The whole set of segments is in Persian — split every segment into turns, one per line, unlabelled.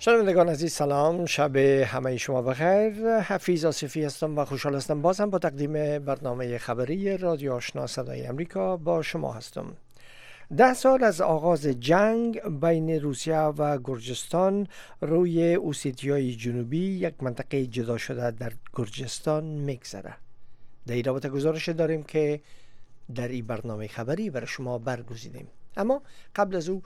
شنوندگان عزیز سلام، شب همه شما بخیر. حفیظ آصفی هستم و خوشحال هستم باز هم با تقدیم برنامه خبری رادیو آشنا صدای امریکا با شما هستم. 10 سال از آغاز جنگ بین روسیه و گرجستان روی اوسیتیای جنوبی، یک منطقه جدا شده در گرجستان، میگذره. در این رابطه گزارش داریم که در این برنامه خبری برای شما برگزیدیم. اما قبل از او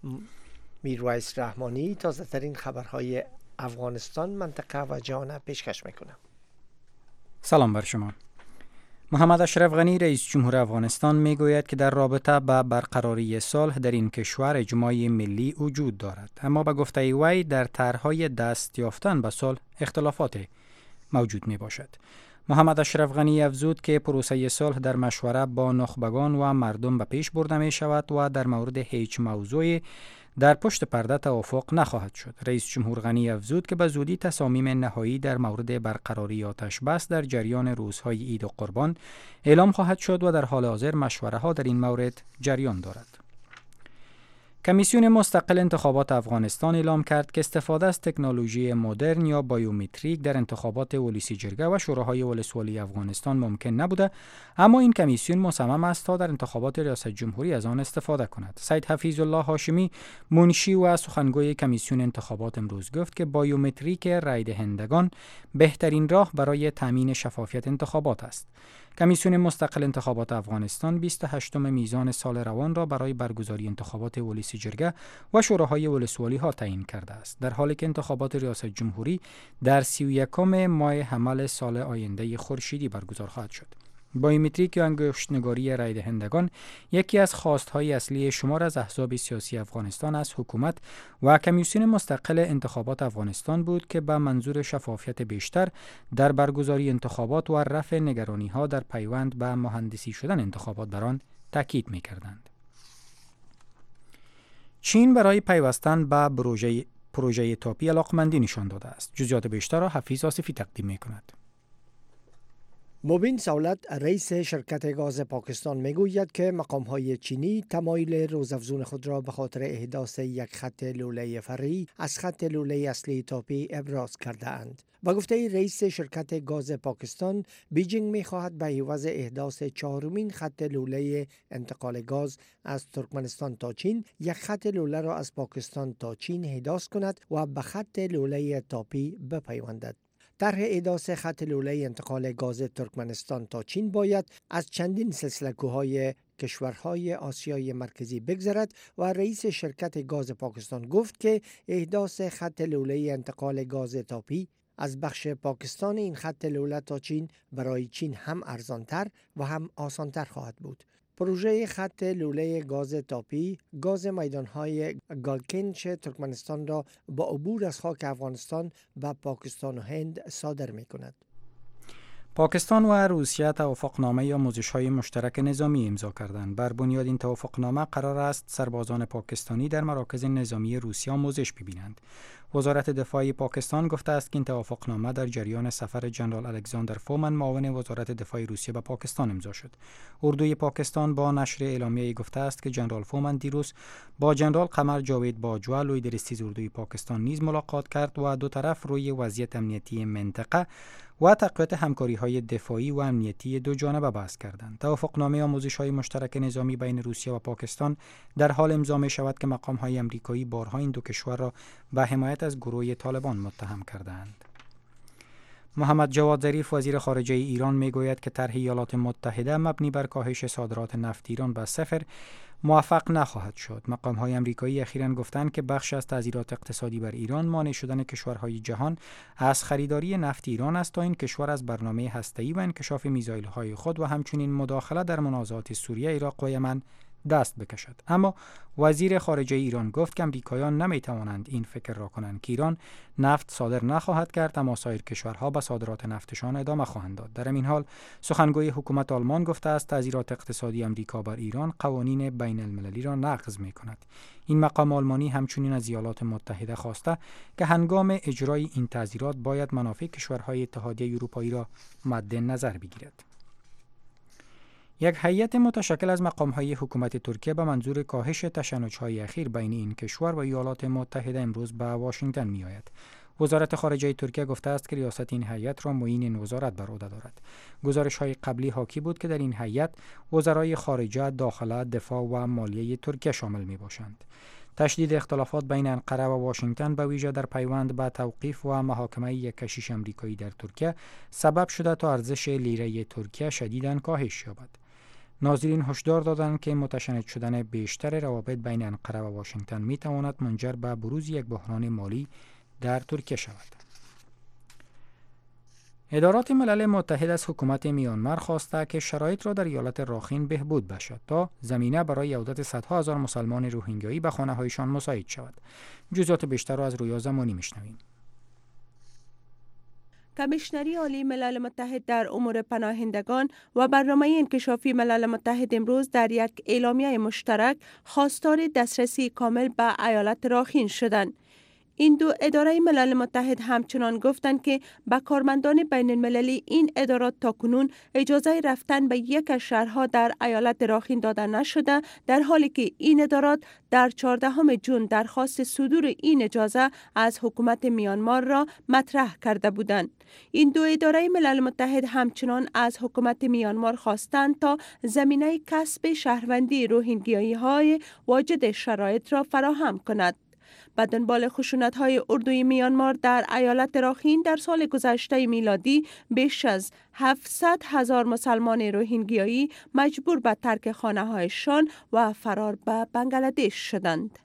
میرویس رحمانی تازه ترین خبرهای افغانستان، منطقه و جهان پیشکش میکنه.
سلام بر شما. محمد اشرف غنی رئیس جمهور افغانستان میگوید که در رابطه با برقراری صلح در این کشور اجماع ملی وجود دارد، اما به گفته وی در طرح‌های دست یافتن به صلح اختلافات موجود می باشد. محمد اشرف غنی افزود که پروسه صلح در مشوره با نخبگان و مردم به پیش برده می شود و در مورد هیچ موضوعی در پشت پرده توافق نخواهد شد. رئیس جمهور غنی افزود که به زودی تصامیم نهایی در مورد برقراری آتش بس در جریان روزهای عید و قربان اعلام خواهد شد و در حال حاضر مشوره ها در این مورد جریان دارد. کمیسیون مستقل انتخابات افغانستان اعلام کرد که استفاده از تکنولوژی مدرن یا بایومتریک در انتخابات ولسی جرگه و شوراهای ولسوالی افغانستان ممکن نبوده، اما این کمیسیون مصمم است تا در انتخابات ریاست جمهوری از آن استفاده کند. سید حفیظ الله هاشمی، منشی و سخنگوی کمیسیون انتخابات، امروز گفت که بایومتریک رای دهندگان بهترین راه برای تامین شفافیت انتخابات است. کمیسیون مستقل انتخابات افغانستان 28م میزان سال روان را برای برگزاری انتخابات ولسی جرگه و شوراهای ولسوالی ها تعیین کرده است، در حالی که انتخابات ریاست جمهوری در 31 ماه حمل سال آینده خورشیدی برگزار خواهد شد. بایومتریک یا انگشت‌نگاری رای دهندگان یکی از خواست‌های اصلی شمار از احزاب سیاسی افغانستان از حکومت و کمیسیون مستقل انتخابات افغانستان بود که به منظور شفافیت بیشتر در برگزاری انتخابات و رفع نگرانی‌ها در پیوند به مهندسی شدن انتخابات بر آن تاکید می‌کردند. چین برای پیوستن به پروژه تاپی علاقمندی نشان داده است. جزئیات بیشتر را حفیظ آصفی تقدیم می‌کند.
مبین سولت، رئیس شرکت گاز پاکستان، میگوید که مقام‌های چینی تمایل روزافزون خود را به خاطر احداث یک خط لوله فرعی از خط لوله اصلی تاپی ابراز کرده اند. با گفته رئیس شرکت گاز پاکستان، بیجینگ می‌خواهد به عوض احداث 4مین خط لوله انتقال گاز از ترکمنستان تا چین، یک خط لوله را از پاکستان تا چین احداث کند و به خط لوله تاپی بپیوندد. طرح احداث خط لوله انتقال گاز ترکمنستان تا چین باید از چندین سلسله کوههای کشورهای آسیای مرکزی بگذرد و رئیس شرکت گاز پاکستان گفت که احداث خط لوله انتقال گاز تاپی از بخش پاکستان این خط لوله تا چین برای چین هم ارزانتر و هم آسانتر خواهد بود. پروژه خط لوله گاز تاپی گاز میدانهای گالکنچ ترکمنستان را با عبور از خاک افغانستان به پاکستان و هند صادر می کند.
پاکستان و روسیه توافقنامه یا آموزش‌های مشترک نظامی امضا کردند. بر بنیاد این توافقنامه قرار است سربازان پاکستانی در مراکز نظامی روسیه آموزش ببینند. وزارت دفاع پاکستان گفته است که این توافقنامه در جریان سفر جنرال الکساندر فومن، معاون وزارت دفاع روسیه، به پاکستان امضا شد. اردوی پاکستان با نشر اعلامیه‌ای گفته است که جنرال فومن دیروز با جنرال قمر جاوید باجوا، لوی درستیز اردوی پاکستان، نیز ملاقات کرد و دو طرف روی وضعیت امنیتی منطقه و تقویت همکاری‌های دفاعی و امنیتی دو جانبه بحث کردند. توافقنامه آموزش‌های مشترک نظامی بین روسیه و پاکستان در حال امضا می‌شود که مقام‌های آمریکایی بارها این دو کشور را به حمایت از گروه طالبان متهم کردند. محمد جواد ظریف، وزیر خارجه ایران، میگوید که طرح ایالات متحده مبنی بر کاهش صادرات نفت ایران به صفر موفق نخواهد شد. مقام‌های آمریکایی اخیراً گفتند که بخش از تعزیرات اقتصادی بر ایران مانع شدن کشورهای جهان از خریداری نفت ایران است تا این کشور از برنامه هسته‌ای و انکشاف میزایل‌های خود و همچنین مداخله در منازعات سوریه، عراق و یمن دست بکشد. اما وزیر خارجه ایران گفت که امریکایان نمیتوانند این فکر را کنند که ایران نفت صادر نخواهد کرد، اما سایر کشورها به صادرات نفتشان ادامه خواهند داد. در این حال سخنگوی حکومت آلمان گفته است تعزیرات اقتصادی امریکا بر ایران قوانین بین المللی را نقض می‌کند. این مقام آلمانی همچنین از ایالات متحده خواسته که هنگام اجرای این تعزیرات باید منافع کشورهای اتحادیه اروپایی را مد نظر بگیرد. یک هیئت متشکل از مقام‌های حکومت ترکیه به منظور کاهش تشنج‌های اخیر بین این کشور و ایالات متحده امروز به واشنگتن می‌آید. وزارت خارجه ترکیه گفته است که ریاست این هیئت را معین وزارت بر عهده دارد. گزارش‌های قبلی حاکی بود که در این هیئت وزرای خارجه، داخله، دفاع و مالیه ترکیه شامل می‌باشند. تشدید اختلافات بین انقره و واشنگتن به ویژه در پیوند به توقیف و محاکمه یک کشیش آمریکایی در ترکیه سبب شده تا ارزش لیره ترکیه شدیداً کاهش یابد. ناظرین هشدار دادند که متشنج شدن بیشتر روابط بین انقره و واشنگتن می تواند منجر به بروز یک بحران مالی در ترکیه شود. ادارات ملل متحد از حکومت میانمار خواسته که شرایط را در ایالت راخین بهبود بخشد تا زمینه برای عودت صدها هزار مسلمان روهینگیایی به خانه‌هایشان مساعد شود. جزئیات بیشتر را از رویا زمانی میشنویم.
کمیشنری عالی ملل متحد در امور پناهندگان و برنامه انکشافی ملل متحد امروز در یک اعلامیه مشترک خواستار دسترسی کامل به ایالت راخین شدند. این دو اداره ملل متحد همچنان گفتند که به کارمندان بین المللی این ادارات تاکنون اجازه رفتن به یک از شهرها در ایالت راخین داده نشده، در حالی که این ادارات در 14 جون درخواست صدور این اجازه از حکومت میانمار را مطرح کرده بودند. این دو اداره ملل متحد همچنان از حکومت میانمار خواستند تا زمینه کسب شهروندی روهینگیایی واجد شرایط را فراهم کند. به دنبال خشونت‌های اردوی میانمار در ایالت راخین در سال گذشته میلادی بیش از 700,000 مسلمان روهینگیایی مجبور به ترک خانه‌هایشان و فرار به بنگلادش شدند.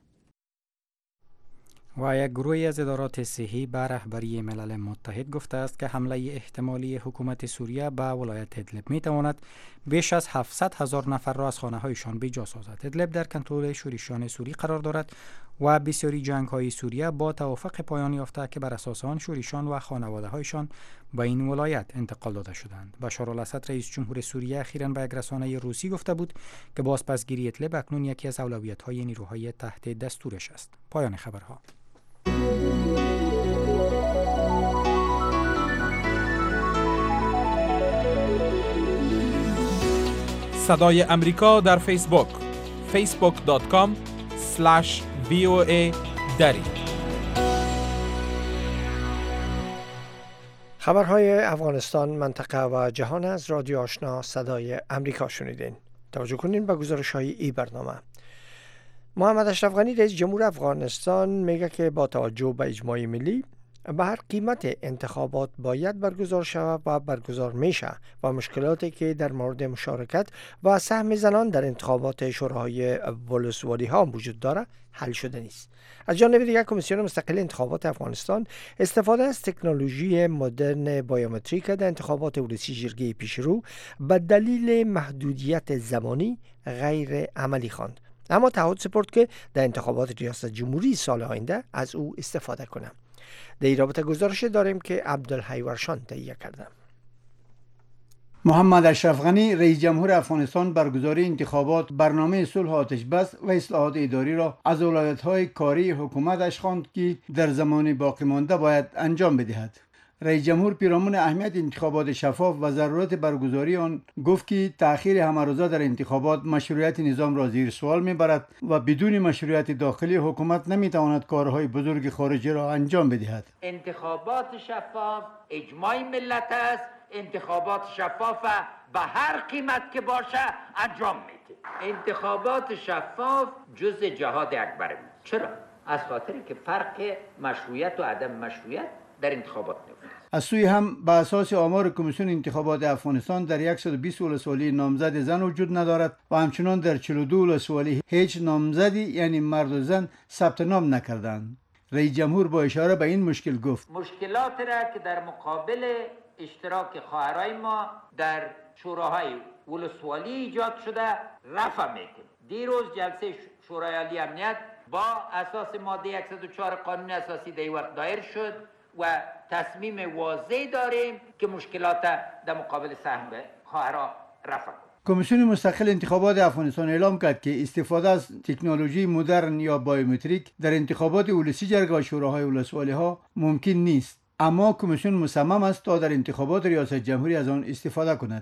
و یک گروهی از ادارات صحی به رهبری ملل متحد گفته است که حمله احتمالی حکومت سوریه به ولایت ادلب می تواند بیش از 700,000 نفر را از خانه‌هایشان بی‌جا سازد. ادلب در کنترل شورشیان سوری قرار دارد و بسیاری جنگ‌های سوریه با توافق پایان یافته که بر اساس آن شورشیان و خانواده‌هایشان به این ولایت انتقال داده شدند. بشار الاسد رئیس جمهور سوریه اخیراً به یک رسانه روسی گفته بود که بازپسگیری ادلب اکنون یکی از اولویت‌های نیروهای تحت دستورش است. پایان خبرها.
صدای امریکا در فیسبوک facebook.com/VOA دری.
خبرهای افغانستان، منطقه و جهان از رادیو آشنا صدای امریکا شنیدین. توجه کنین به گزارش‌های این برنامه. محمد اشرف غنی رئیس جمهور افغانستان میگه که با توجه به اجماع ملی به هر قیمت انتخابات باید برگزار شود و برگزار میشه و مشکلاتی که در مورد مشارکت و سهم زنان در انتخابات شوراهای ولسوالی ها وجود داره حل شده نیست. از جانب دیگر کمیسیون مستقل انتخابات افغانستان استفاده از تکنولوژی مدرن بایومتریک در انتخابات ولسی جرگه پیشرو به دلیل محدودیت زمانی غیر عملی خواند، اما تعهد سپرد که در انتخابات ریاست جمهوری سال آینده از او استفاده کنه. در این رابطه گزارش داریم که عبدالحی ورشان تهیه کرده.
محمد اشرف غنی رئیس جمهور افغانستان برگزاری انتخابات برنامه صلح آتش بس و اصلاحات اداری را از اولویت‌های کاری حکومتش خواند که در زمان باقی مانده باید انجام بدهد. رئیس جمهور پیرامون اهمیت انتخابات شفاف و ضرورت برگزاری آن گفت که تأخیر همه‌روزه در انتخابات مشروعیت نظام را زیر سوال می‌برد و بدون مشروعیت داخلی حکومت نمی‌تواند کارهای بزرگ خارجی را انجام بدهد.
انتخابات شفاف اجماع ملت است. انتخابات شفاف به هر قیمت که باشه انجام میده. انتخابات شفاف جز جهاد اکبر. چرا؟ از خاطری که فرق مشروعیت و عدم مشروعیت در انتخابات نفت.
از سوی هم به اساس آمار کمیسیون انتخابات افغانستان در 120 ولسوالی نامزد زن وجود ندارد و همچنان در 42 ولسوالی هیچ نامزدی یعنی مرد و زن ثبت نام نکردند. رئیس جمهور با اشاره به این مشکل گفت
مشکلات را که در مقابل اشتراک خواهرای ما در شوراهای ولسوالی ایجاد شده رفع میکنیم. دیروز جلسه شورای عالی امنیت با اساس ماده 104 قانون اساسی در وقت دایر شد و تصمیم واضح داریم که مشکلات در مقابل سهم خواهرها رفع کنیم.
کمیسیون مستقل انتخابات افغانستان اعلام کرد که استفاده از تکنولوژی مدرن یا بایومتریک در انتخابات ولسی جرگه و شوراهای ولسوالی ها ممکن نیست، اما کمیسیون مصمم است تا در انتخابات ریاست جمهوری از آن استفاده کند.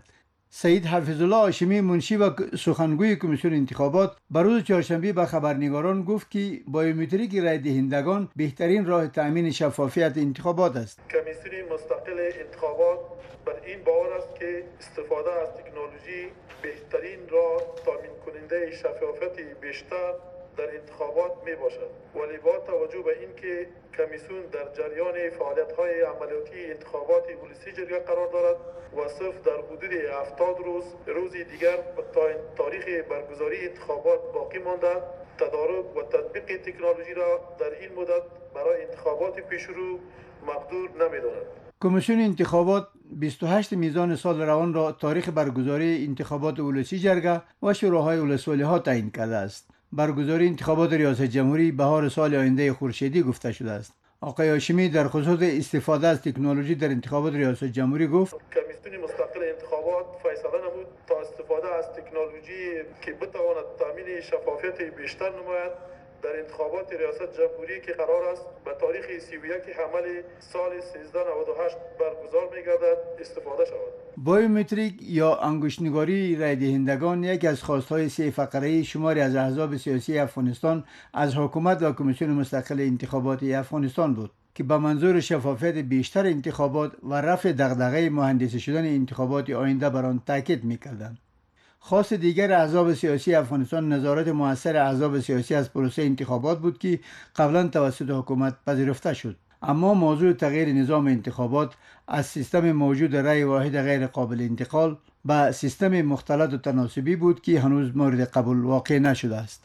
سید حفیظالله هاشمی منشی و سخنگوی کمیسیون انتخابات بر روز چهارشنبه به خبرنگاران گفت که بایومتریک رای دهندگان بهترین راه تأمین شفافیت انتخابات است.
کمیسیون مستقل انتخابات بر این باور است که استفاده از تکنولوژی بهترین راه تامین کننده شفافیت بیشتر در انتخابات می باشد، ولی با توجه به اینکه کمیسیون در جریان فعالیت‌های عملیاتی انتخابات ولسی جرگه قرار دارد و صرف در حدود 70 روز دیگر تا تاریخ برگزاری انتخابات باقی مانده، تدارک و تطبیق تکنولوژی را در این مدت برای انتخابات پیشرو مقدور نمی‌داند.
کمیسیون انتخابات 28 میزان سال روان را تاریخ برگزاری انتخابات ولسی جرگه و شوراهای ولسوالی‌ها تعیین کرده است. برگزاری انتخابات ریاست جمهوری بهار سال آینده خورشیدی گفته شده است. آقای هاشمی در خصوص استفاده از تکنولوژی در انتخابات ریاست جمهوری گفت
کمیسیون مستقل انتخابات فیصله نمود تا استفاده از تکنولوژی که بتواند تامین شفافیت بیشتر نماید در انتخابات ریاست جمهوری که قرار است به تاریخ 31 حمل سال 1398 برگزار می‌گردد استفاده شود.
بایومتریک یا انگشت‌نگاری رای دهندگان یکی از خواست‌های 3 فقره‌ای شماری از احزاب سیاسی افغانستان از حکومت و کمیسیون مستقل انتخابات افغانستان بود که به منظور شفافیت بیشتر انتخابات و رفع دغدغه مهندسی شدن انتخابات آینده بر آن تاکید می‌کردند. خواست دیگر احزاب سیاسی افغانستان نظارت موثر احزاب سیاسی از پروسه انتخابات بود که قبلا توسط حکومت پذیرفته شد. اما موضوع تغییر نظام انتخابات از سیستم موجود رای واحد غیر قابل انتقال به سیستم مختلط و تناسبی بود که هنوز مورد قبول واقع نشده است.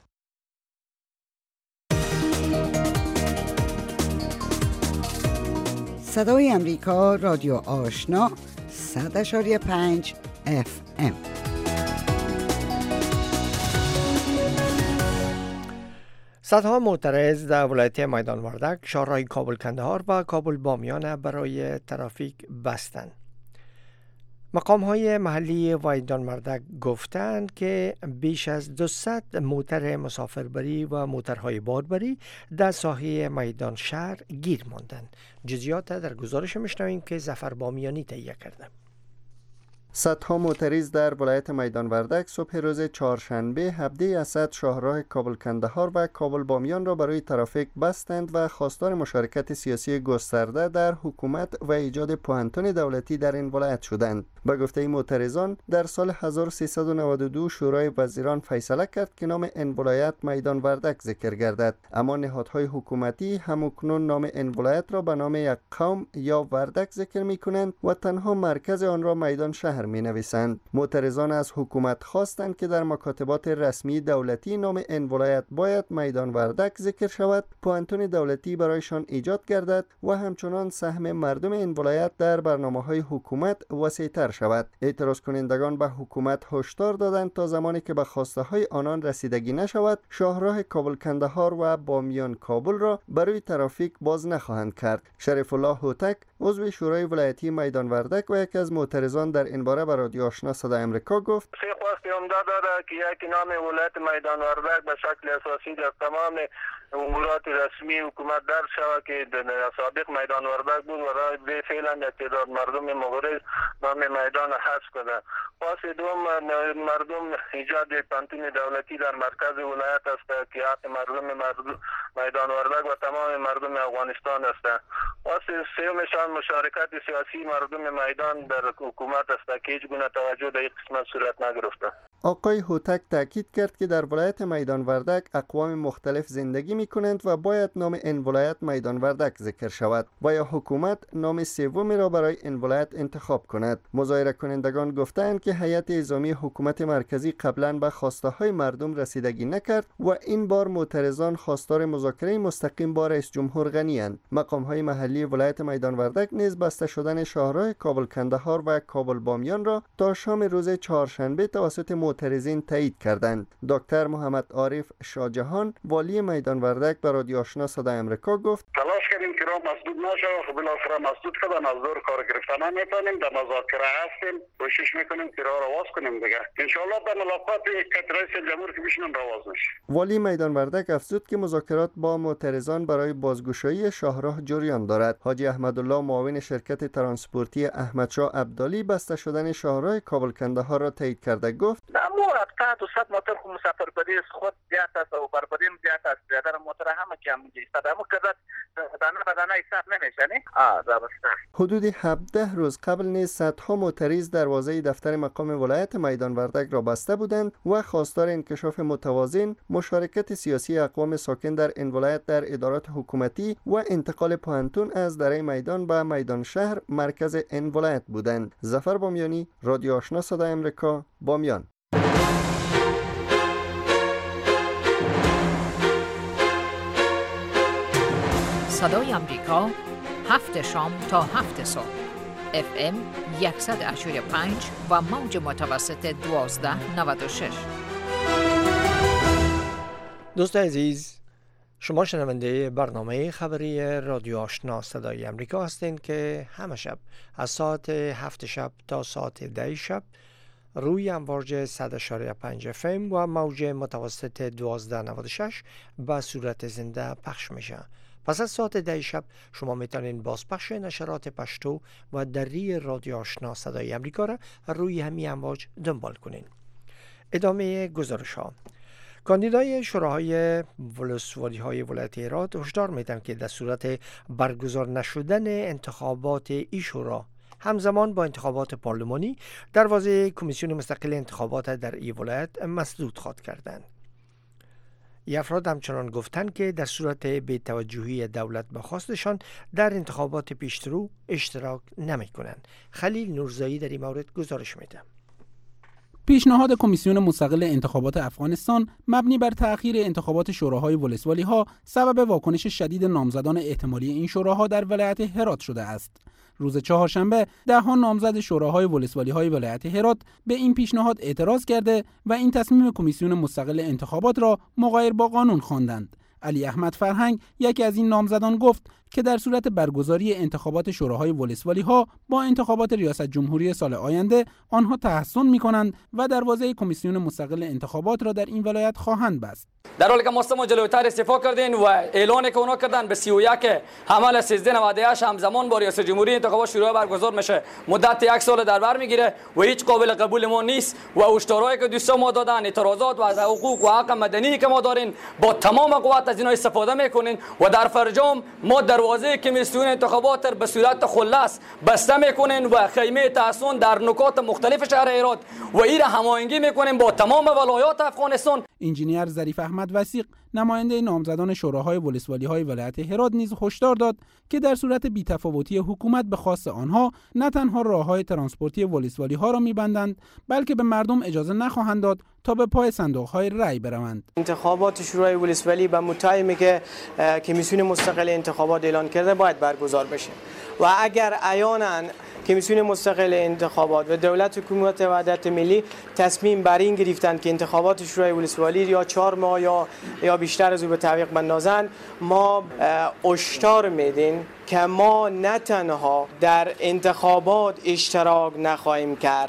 صدای امریکا رادیو آشنا 100.5 FM.
صدها معترض در ولایت میدان وردک شهرهای کابل کندهار و کابل بامیان برای ترافیک بستند. مقام‌های محلی میدان وردک گفتند که بیش از 200 موتر مسافربری و موترهای باربری در ساحه میدان شهر گیر ماندند. جزئیات در گزارش میشنویم که ظفر بامیانی تهیه کرده.
صدها معترض در ولایت میدان وردک صبح روز چهارشنبه 17 اسد شاهراه کابل کندهار و کابل بامیان را برای ترافیک بستند و خواستار مشارکت سیاسی گسترده در حکومت و ایجاد پوهنتون دولتی در این ولایت شدند. به گفته معترضان در سال 1392 شورای وزیران فیصله کرد که نام این ولایت میدان وردک ذکر گردد، اما نهادهای حکومتی همکنون نام این ولایت را به نام یک قوم یا وردک ذکر می‌کنند و تنها مرکز آن را میدان شهر می‌نویسند. معترضان از حکومت خواستند که در مکاتبات رسمی دولتی نام این ولایت باید میدان وردک ذکر شود، پوهنتون دولتی برایشان ایجاد گردد و همچنان سهم مردم این ولایت در برنامه‌های حکومت وسیع‌تر شود. اعتراض کنندگان به حکومت هشدار دادند تا زمانی که به خواسته‌های آنان رسیدگی نشود، شاهراه کابل کندهار و بامیان کابل را برای ترافیک باز نخواهند کرد. شریف الله هوتک عضو شورای ولایتی میدان وردک و یکی از معترضان در این باره به رادیو آشنا صدای امریکا گفت:
خواست عمده داره که یک نام ولایت میدان وردک به شکل اساسی در تمام امورات رسمی حکومت در شود که سابق میدان وردک بود و رای فعلا تعداد مردم مغرض نام میدان حذف کنه. خواست دوم مردم ایجاد پوهنتون دولتی در مرکز ولایت است که حق مردم میدان وردک و تمام مردم افغانستان است. خواست سومشان مشارکت سیاسی مردم میدان در حکومت است که هیچ گونه توجه در این قسمت صورت نگرفته.
آقای هوتک تاکید کرد که در ولایت میدان وردک اقوام مختلف زندگی می‌کنند و باید نام این ولایت میدان وردک ذکر شود و یا حکومت نام سومی را برای این ولایت انتخاب کند. مظاهره کنندگان گفتند که هیئت نظامی حکومت مرکزی قبلا به خواسته‌های مردم رسیدگی نکرد و این بار معترضان خواستار مذاکره مستقیم با رئیس جمهور غنی اند. مقام‌های محلی ولایت میدان وردک نیز بسته شدن شاهراه کابل کندهار و کابل بامیان را تا شام روز چهارشنبه توسط معترضین تایید کردند. دکتر محمد عارف شاجهان والی میدان وردک به رادیو آشنا صدای آمریکا گفت
تلاش کردیم که راه مسدود نشه، خب بالاخره مسدود شدن، از دور کار گرفتن نمیتونیم، در مذاکره هستیم، کوشش میکنیم که راه رو باز کنیم دیگه. ان شاء الله در ملاقات رئیس جمهور که بشینن راه باز میشه.
والی میدان وردک افزود که مذاکرات با معترضان برای بازگشایی شاهراه جریان دارد. حاجی احمدالله معاون شرکت ترانسپورتی احمدشاه ابدالی بسته شدن شاهراه کابل کندهار را تایید کرده گفت
مو قطعات و صد موتر خو مسافر بدی خود زیاد است و بربدیم زیاد است. در موتر همه کم میگه استادمو کذا بدانه حساب نمیشه نه. درسته.
حدود 17 روز قبل نیز صدها معترض دروازه دفتر مقام ولایت میدان وردک را بسته بودند و خواستار انکشاف متوازن، مشارکت سیاسی اقوام ساکن در این ولایت در ادارات حکومتی و انتقال پوهنتون از دره میدان به میدان شهر مرکز این ولایت بودند. ظفر بامیانی، رادیو آشنا صدای آمریکا، بامیان.
صدای آمریکا 7 شام تا 7 صبح FM 100.5 و موج متوسط 1296.
دوست عزیز، شما شنونده برنامه خبری رادیو آشنا صدای آمریکا هستین که همه شب از ساعت 7 شب تا ساعت 10 شب روی امواج 100.5 FM و موج متوسط 1296 به صورت زنده پخش میشه. پس از ساعت 10 شب شما میتونین بازپخش نشرات پشتو و دری رادیو آشنا صدای آمریکا را روی همین امواج دنبال کنین. ادامه گزارش ها. کاندیدای شوراهای ولسوالی‌های ولایت هرات هشدار میدن که در صورت برگزار نشدن انتخابات این شورا همزمان با انتخابات پارلمانی دروازه کمیسیون مستقل انتخابات در این ولایت مسدود خواهد کردند. این افراد همچنان گفتند که در صورت بی‌توجهی دولت به خواستشان در انتخابات پیشرو اشتراک نمی‌کنند. خلیل نورزایی در این مورد گزارش میده.
پیشنهاد کمیسیون مستقل انتخابات افغانستان مبنی بر تأخیر انتخابات شوراهای ولسوالی‌ها سبب واکنش شدید نامزدان احتمالی این شوراها در ولایت هرات شده است. روز چهارشنبه ده‌ها نامزد شوراهای ولسوالی‌های ولایت هرات به این پیشنهاد اعتراض کرده و این تصمیم کمیسیون مستقل انتخابات را مغایر با قانون خواندند. علی احمد فرهنگ یکی از این نامزدان گفت که در صورت برگزاری انتخابات شوراهای ولسوالی‌ها با انتخابات ریاست جمهوری سال آینده آنها تحسن می‌کنند و دروازه کمیسیون مستقل انتخابات را در این ولایت خواهند بست.
در حالی که ما جلوتر استعفا کردین و اعلان که اونا کردن به 31 حمل 1398 همزمان با ریاست جمهوری انتخابات شروع برگزار میشه، مدت 1 سال در بر میگیره و هیچ قابل قبول ما نیست و هشدارهایی که دوستان ما دادن، اعتراضات و از حقوق و حق مدنی که ما دارین با تمام قوت از اینا استفاده میکنین و در فرجام ما دروازه کمیسیون انتخابات به صورت خلاص بسته میکنین و خیمه تحسن در نقاط مختلف شهر هرات و این را هماهنگی میکنین با تمام ولایات افغانستان.
انجینیر ظریف احمد وثیق نماینده نامزدان شوراهای ولسوالی‌های ولایت هرات نیز هشدار داد که در صورت بی‌تفاوتی حکومت به خواست آنها نه تنها راه‌های ترانسپورتی ولسوالی‌ها را می‌بندند بلکه به مردم اجازه نخواهند داد تا به پای صندوق‌های رأی بروند.
انتخابات شورای ولسوالی به متایمی که کمیسیون مستقل انتخابات اعلان کرده باید برگزار بشه و اگر عیاناً کمیسیون مستقل انتخابات و دولت حکومت وحدت ملی تصمیم بر این گرفتند که انتخابات شورای ولسوالی یا 4 ماه یا بیشتر از او به تعویق بندازند، ما هشدار میدیم که ما نه تنها در انتخابات اشتراک نخواهیم کرد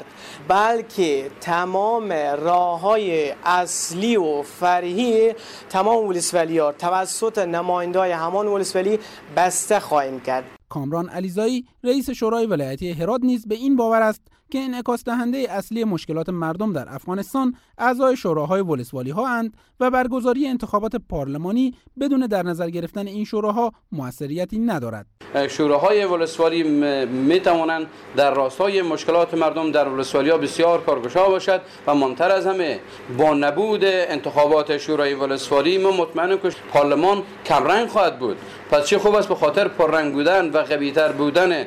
بلکه تمام راه‌های اصلی و فرعی تمام ولسوالی‌ها توسط نماینده‌های همان ولسوالی بسته خواهیم کرد.
کامران علیزایی رئیس شورای ولایتی هرات نیز به این باور است که انعکاس دهنده اصلی مشکلات مردم در افغانستان اعضای شوراهای ولسوالی‌ها اند و برگزاری انتخابات پارلمانی بدون در نظر گرفتن این شوراها موثریتی ندارد.
شوراهای ولسوالی می توانند در راستای مشکلات مردم در ولسوالی‌ها بسیار کارگشا باشد و مهمتر از همه با نبود انتخابات شورای ولسوالی ما مطمئنیم که پارلمان کمرنگ خواهد بود. پس چه خوب است به خاطر پررنگ بودن و قوی‌تر بودن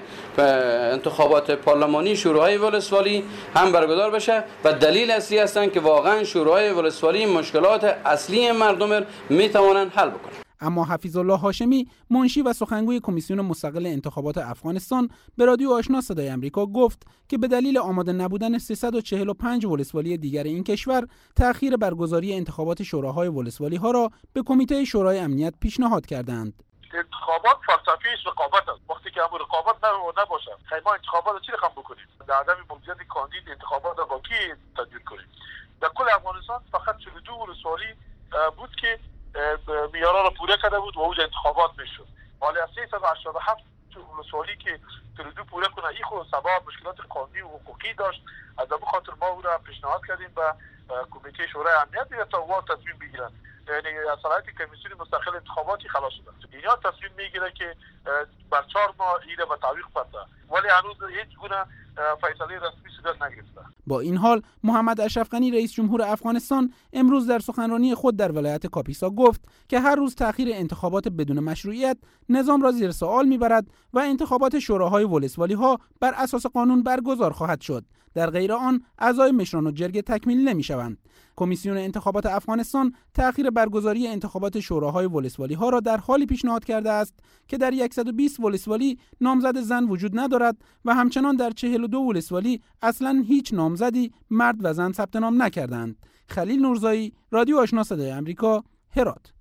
انتخابات پارلمانی شوراهای ولسوالی هم برگزار بشه و دلیل اصلی هستند که واقعا شوراهای ولسوالی مشکلات اصلی مردم می توانند حل بکنند.
اما حفیظ الله هاشمی، منشی و سخنگوی کمیسیون مستقل انتخابات افغانستان، به رادیو آشنا صدای آمریکا گفت که به دلیل آماده نبودن 345 ولسوالی دیگر این کشور، تأخیر برگزاری انتخابات شوراهای ولسوالی ها را به کمیته شورای امنیت پیشنهاد کردند.
انتخابات فلسفیش رقابت است. وقتی که همون رقابت نباشه، ما انتخابات رو چی رقم بکنیم؟ در عدم موجودیت کاندید انتخابات را با کی تدبیر کنیم؟ در کل افغانستان فقط 42 ولسوالی بود که معیارا را پوره کرده بود و اوج انتخابات میشد. حالا 387 ولسوالی که 32 پوره کنه، این خود سبب مشکلات قانونی و حقوقی داشت. از همون خاطر ما او را پیشنهاد کردیم به کمیته شورای امنیت تا او تصمیم بگیرند. یعنی از صلاحیت کمیسیون مستقل انتخاباتی خلاص شده. اینا تصمیم میگیره که بر 4 ماه ایره به تعویق پرده، ولی هنوز هیچ گونه فیصله رسمی صورت نگرفته.
با این حال محمد اشرف غنی رئیس جمهور افغانستان امروز در سخنرانی خود در ولایت کاپیسا گفت که هر روز تأخیر انتخابات بدون مشروعیت نظام را زیر سوال میبرد و انتخابات شوراهای ولسوالی ها بر اساس قانون برگزار خواهد شد. در غیر آن اعضای مشران و جرگه تکمیل نمیشوند. کمیسیون انتخابات افغانستان تأخیر برگزاری انتخابات شوراهای ولسوالی ها را در حالی پیشنهاد کرده است که در 120 ولسوالی نامزد زن وجود ندارد و همچنان در 42 ولسوالی اصلاً هیچ نامزدی مرد و زن ثبت نام نکردند. خلیل نورزایی، رادیو آشنا صدای آمریکا، هرات.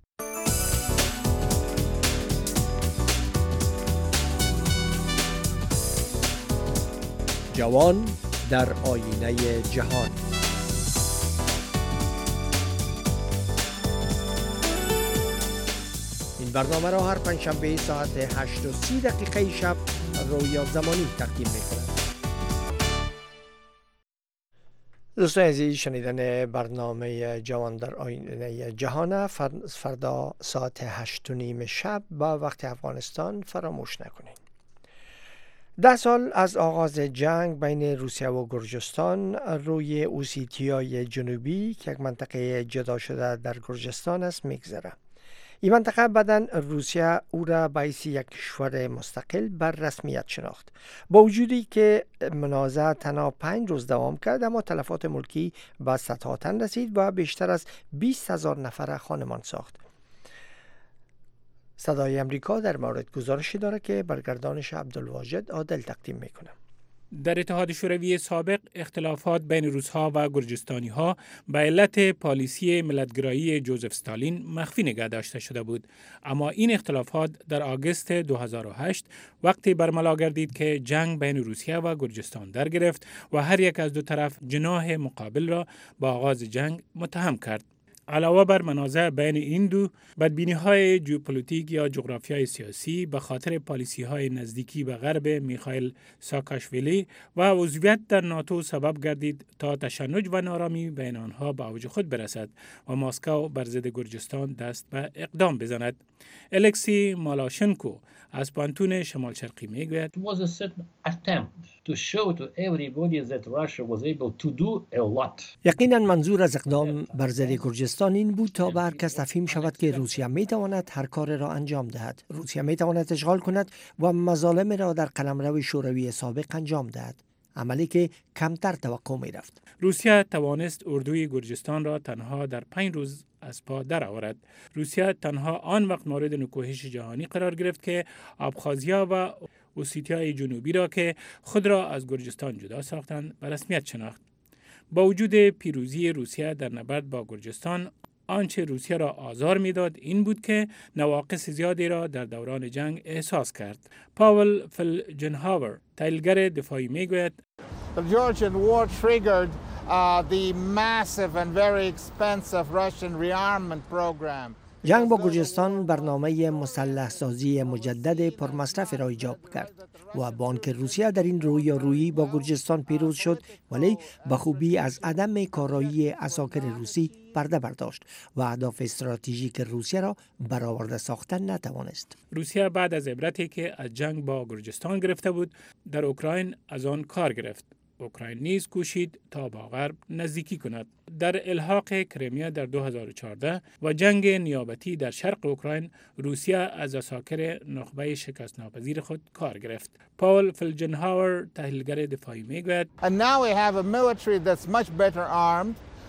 جوان در آینه جهان. این برنامه را هر پنجشنبه ساعت 8:30 شب رویا زمانی تقدیم می‌کند. دوستان عزیز، شنیدن برنامه جوان در آینه جهان فردا ساعت 8:30 شب با وقت افغانستان فراموش نکنید. 10 سال از آغاز جنگ بین روسیه و گرجستان روی اوسیتیای جنوبی که یک منطقه جدا شده در گرجستان است میگذره. این منطقه بعداً روسیه او را به حیث یک کشور مستقل بر رسمیت شناخت. با وجودی که منازعه تنها 5 روز دوام کرد، اما تلفات ملکی به صدها تن رسید و بیشتر از 20,000 نفر خانمان ساخت. صدای امریکا در مورد گزارشی داره که برگردانش عبدالواجد عادل تقدیم میکنه.
در اتحاد شوروی سابق اختلافات بین روس‌ها و گرجستانی‌ها به علت پالیسی ملت‌گرایی جوزف استالین مخفی نگه داشته شده بود، اما این اختلافات در آگوست 2008 وقتی برملا گردید که جنگ بین روسیه و گرجستان در گرفت و هر یک از دو طرف جناح مقابل را با آغاز جنگ متهم کرد. علاوه بر منازع بین این دو، بدبینی‌های ژئوپلیتیک یا جغرافیای سیاسی به خاطر پالیسی‌های نزدیکی به غرب میخائیل ساکاشویلی و عضویت در ناتو سبب گردید تا تشنج و نارامی بین آنها به اوج خود برسد و مسکو بر ضد گرجستان دست به اقدام بزند. الکسی مالاشنکو از پانتون شمال شرقی میگوید
یقینا منظور از اقدام بر ضد گرجستان این بود تا به هر کس تفهیم شود که روسیه میتواند هر کار را انجام دهد. روسیه میتواند اشغال کند و مظالم را در قلمرو شوروی سابق انجام دهد، عملی که کمتر توقع میرفت.
روسیه توانست اردوی گرجستان را تنها در 5 روز از پا درآورد. روسیه تنها آن وقت مورد نکوهش جهانی قرار گرفت که ابخازیا و اوسیتیای جنوبی را که خود را از گرجستان جدا ساختند به رسمیت شناخت. با وجود پیروزی روسیه در نبرد با گرجستان، آنچه روسیه را آزار میداد این بود که نواقص زیادی را در دوران جنگ احساس کرد. پاول فلجنهاور، تحلیلگر دفاعی میگوید
The Georgian war triggered the massive and very expensive Russian rearmament program.
جنگ با گرجستان برنامه مسلح سازی مجدد پرمصرف را ایجاب کرد و با آنکه روسیه در این رویارویی با گرجستان پیروز شد، ولی به خوبی از عدم کارایی عساکر روسی پرده برداشت و اهداف استراتژیک روسیه را برآورده ساختن نتوانست.
روسیه بعد از عبرتی که از جنگ با گرجستان گرفته بود، در اوکراین از آن کار گرفت. اوکراین نیز کوشید تا با غرب نزدیکی کند. در الحاق کریمیا در 2014 و جنگ نیابتی در شرق اوکراین، روسیه از عساکر نخبه شکست ناپذیر خود کار گرفت. پاول فلجنهاور، تحلیلگر دفاعی میگوید
And now we have a military that's much better armed,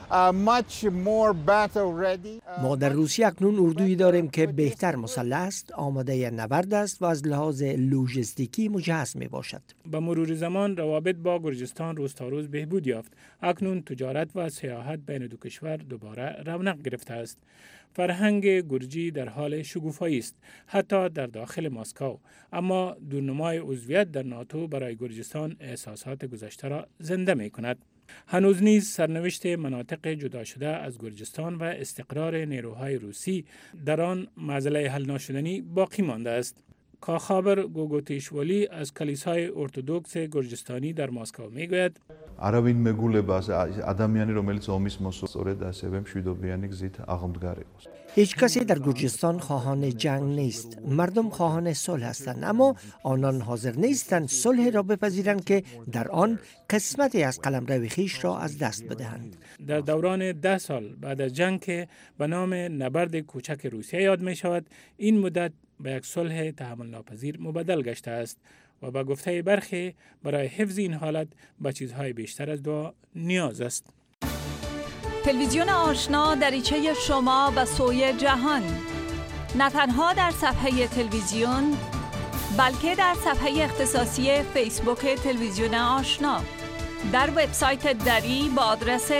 much more battle ready.
ما در روسیه اکنون اردویی داریم که بهتر مسلح است، آماده نبرد است و از لحاظ لوجستیکی مجهز می باشد.
با مرور زمان روابط با گرجستان روز تا روز بهبود یافت. اکنون تجارت و سیاحت بین دو کشور دوباره رونق گرفته است. فرهنگ گرجی در حال شکوفایی است، حتی در داخل مسکو. اما دورنمای عضویت در ناتو برای گرجستان احساسات گذشته را زنده می کند. هنوز نیز سرنوشت مناطق جدا شده از گرجستان و استقرار نیروهای روسی در آن معضله حل نشدنی باقی مانده است. کاخابر گوگوتیشولی از کلیسای ارتدوکس گرجستانی در مسکو میگوید:
არავინ მეგულებას ადამიანი რომელიც ომის მოსწორედ ასევე მშვიდობიანი გზით აღმდგარიყოს.
هیچ کسی در گرجستان خواهان جنگ نیست. مردم خواهان صلح هستند، اما آنان حاضر نیستند صلح را بپذیرند که در آن قسمتی از قلمرو خویش را از دست بدهند.
در دوران 10 سال بعد از جنگ که به نام نبرد کوچک روسیه یاد می شود، این مدت به یک صلح تحمل ناپذیر مبدل گشته است و با گفته برخی برای حفظ این حالت به چیزهای بیشتر از دعا نیاز است.
تلویزیون آشنا دریچه شما به سوی جهان، نه تنها در صفحه تلویزیون بلکه در صفحه اختصاصی فیسبوک تلویزیون آشنا، در وبسایت دری با آدرس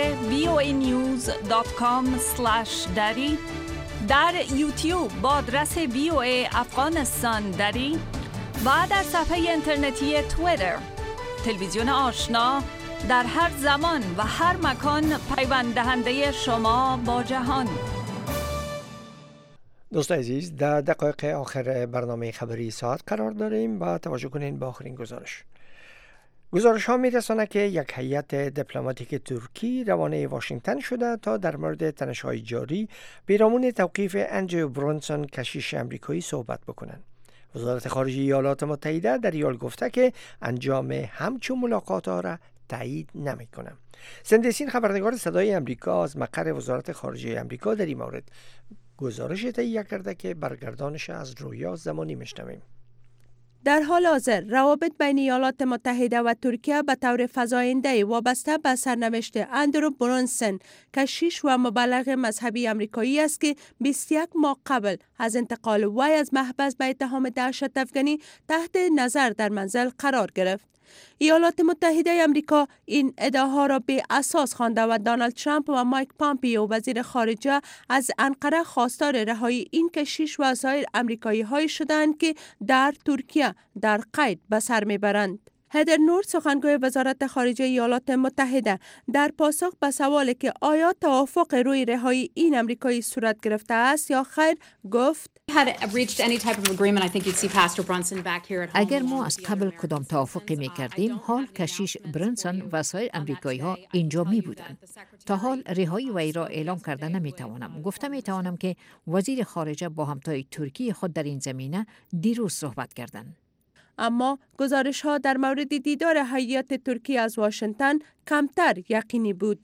voanews.com/dari، در یوتیوب با آدرس VOA افغانستان دری و در صفحه اینترنتی توییتر. تلویزیون آشنا در هر زمان و هر مکان پیوند دهنده شما با جهان.
دوستان عزیز، در دقایق آخر برنامه خبری ساعت قرار داریم و توجه کنین به آخرین گزارش ها میرسانه که یک هیئت دیپلماتیک ترکی روانه واشنگتن شده تا در مورد تنش‌های جاری پیرامون توقیف اندرو برانسون کشیش امریکایی صحبت بکنند. وزارت خارجه ایالات متحده در ایال گفته که انجام همچون ملاقات ها را تایید نمی کنم. سندسین خبرنگار صدای امریکا از مقر وزارت خارجه امریکا در این مورد گزارش تهیه کرده که برگردانش از رویا زمانی میشنویم.
در حال حاضر روابط بین ایالات متحده و ترکیه به طور فزاینده وابسته به سرنوشت اندرو برانسون کشیش و مبلغ مذهبی امریکایی است که 21 ماه قبل از انتقال وی از محبس به اتهام دهشت افغانی تحت نظر در منزل قرار گرفت. ایالات متحده امریکا این ادعاها را به اساس خوانده و دونالد ترامپ و مایک پامپیو وزیر خارجه از انقره خواستار رهایی این کشیش و سایر امریکایی های شدند که در ترکیه در قید به سر میبرند. هدر نور سخنگوی وزارت خارجه ایالات متحده در پاسخ به سوالی که آیا توافق روی رهایی این امریکایی صورت گرفته است یا خیر گفت:
اگر ما از قبل کدام توافقی می کردیم، حال کشیش برانسون و سایر امریکایی ها اینجا می بودند. تا حال رهایی وی را اعلام کرده نمی توانم. گفته می توانم که وزیر خارجه با همتای ترکی خود در این زمینه دیروز صحبت کردند.
اما گزارش ها در مورد دیدار هیئت ترکی از واشنگتن کمتر یقینی بود.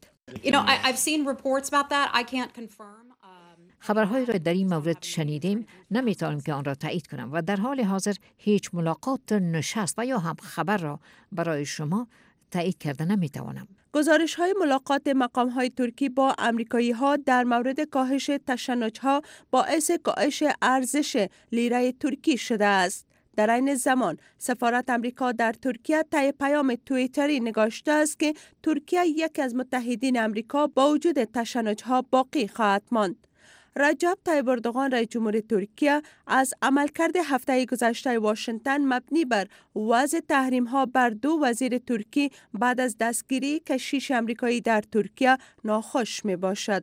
خبرهایی را در این مورد شنیدیم، نمیتونم که آن را تایید کنم و در حال حاضر هیچ ملاقات، نشست و یا هم خبر را برای شما تایید کرده نمیتوانم.
گزارش های ملاقات مقام های ترکی با امریکایی ها در مورد کاهش تشنج ها باعث کاهش ارزش لیره ترکی شده است. در این زمان سفارت امریکا در ترکیه طی پیام توییتری نگاشته است که ترکیه یکی از متحدین امریکا با وجود تشنج‌ها باقی خواهد ماند. رجب طیب اردوغان رئیس جمهور ترکیه از عملکرد هفته گذشته واشنگتن مبنی بر وضع تحریم‌ها بر 2 وزیر ترکی بعد از دستگیری کشیش امریکایی در ترکیه ناخوش میباشد.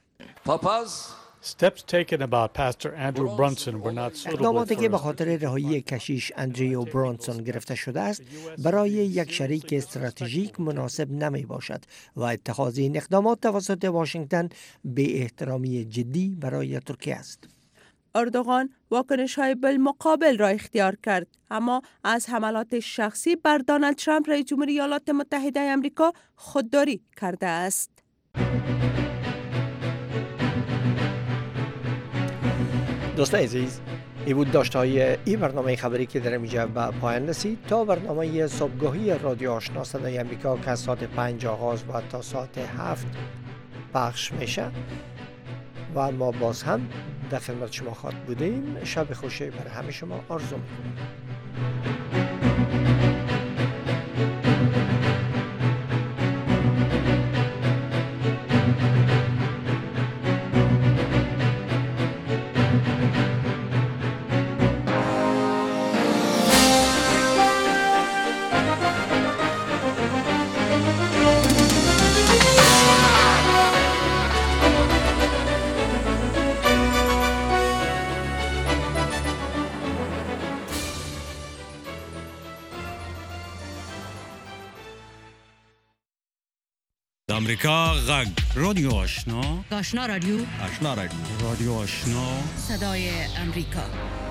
اقداماتی که به خاطر رهایی کشیش اندرو برانسون گرفته شده است برای یک شریک استراتژیک مناسب نمی باشد و اتخاذ این اقدامات توسط واشنگتن به احترامی جدی برای ترکیه است.
اردوغان واکنش‌های بالمقابل را اختیار کرد، اما از حملات شخصی بر دونالد ترامپ رئیس جمهور ایالات متحده آمریکا خودداری کرده است.
دوستان عزیز، این بود داشته‌های این برنامه خبری که در اینجا به پایان رسید. تا برنامه صبحگاهی رادیو آشنا صدای آمریکا که از ساعت 5 آغاز و تا ساعت 7 پخش میشه و ما باز هم در خدمت شما خواهد بودیم. شب خوشی برای همه شما آرزو میکنیم.
امریکا غږ رادیو آشنا
آشنا رادیو
رادیو آشنا
صدای امریکا.